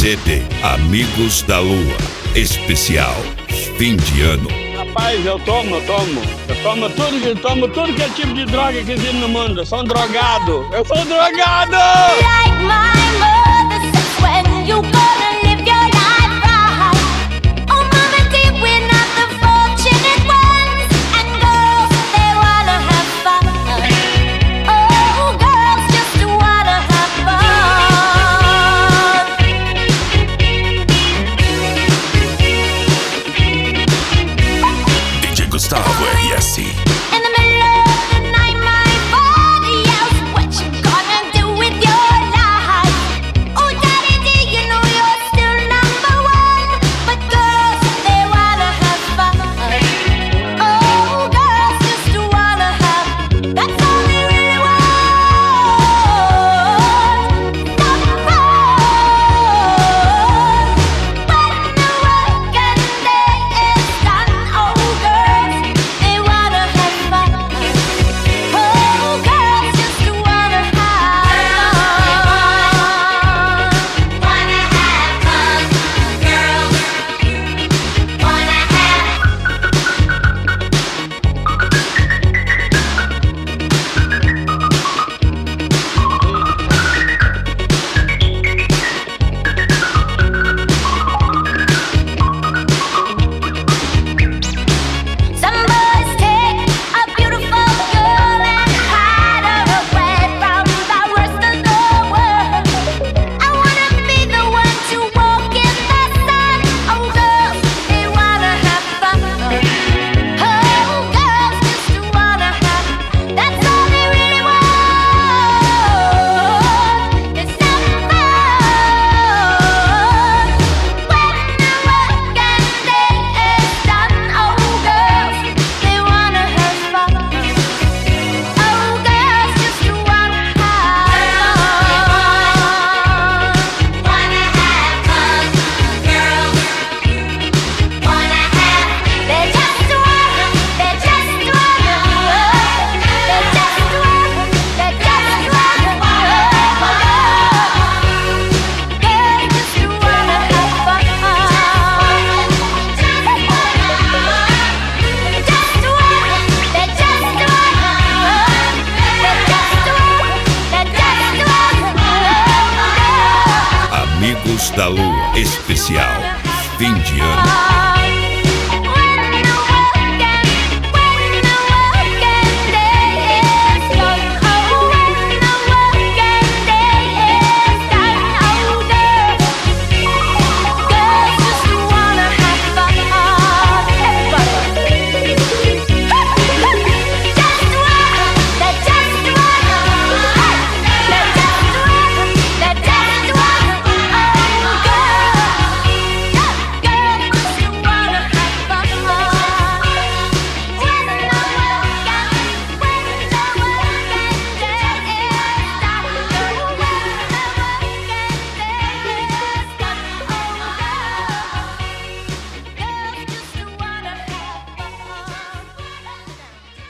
CD Amigos da Lua, especial fim de ano. Rapaz, eu tomo tudo que é tipo de droga que existe no mundo. Eu sou um drogado. Eu sou um drogado! Like my mother says, when you gonna live your life right? Oh, mama dear, we're not the fortunate ones. And girls, they wanna have fun. Oh, girls just wanna have fun. DJ Gustavo RS. In the middle of the night, my body yells, what you gonna do with your life? Oh, daddy, do you know you're still number one? But girls, they wanna have fun. Oh, girls just wanna have, that's all they really want. Some fun. When the working day is done, oh, girls, they wanna have fun. Oh, girls just wanna have fun. Wanna have fun. Girls wanna Some boys take a beautiful girl and hide her away from the rest of the world. I wanna be the one to walk in the sun. Oh, girls, they wanna have fun. Oh, girls just wanna have, that's all they really want. Is some fun. When the working day is done, oh, girls, they wanna have fun. Oh, girls just wanna have fun. Wanna have fun. Girls wanna have, they just wanna, they just wanna, they just wanna, they just wanna, girls just wanna have fun. Amigos da Lua, especial fim de ano.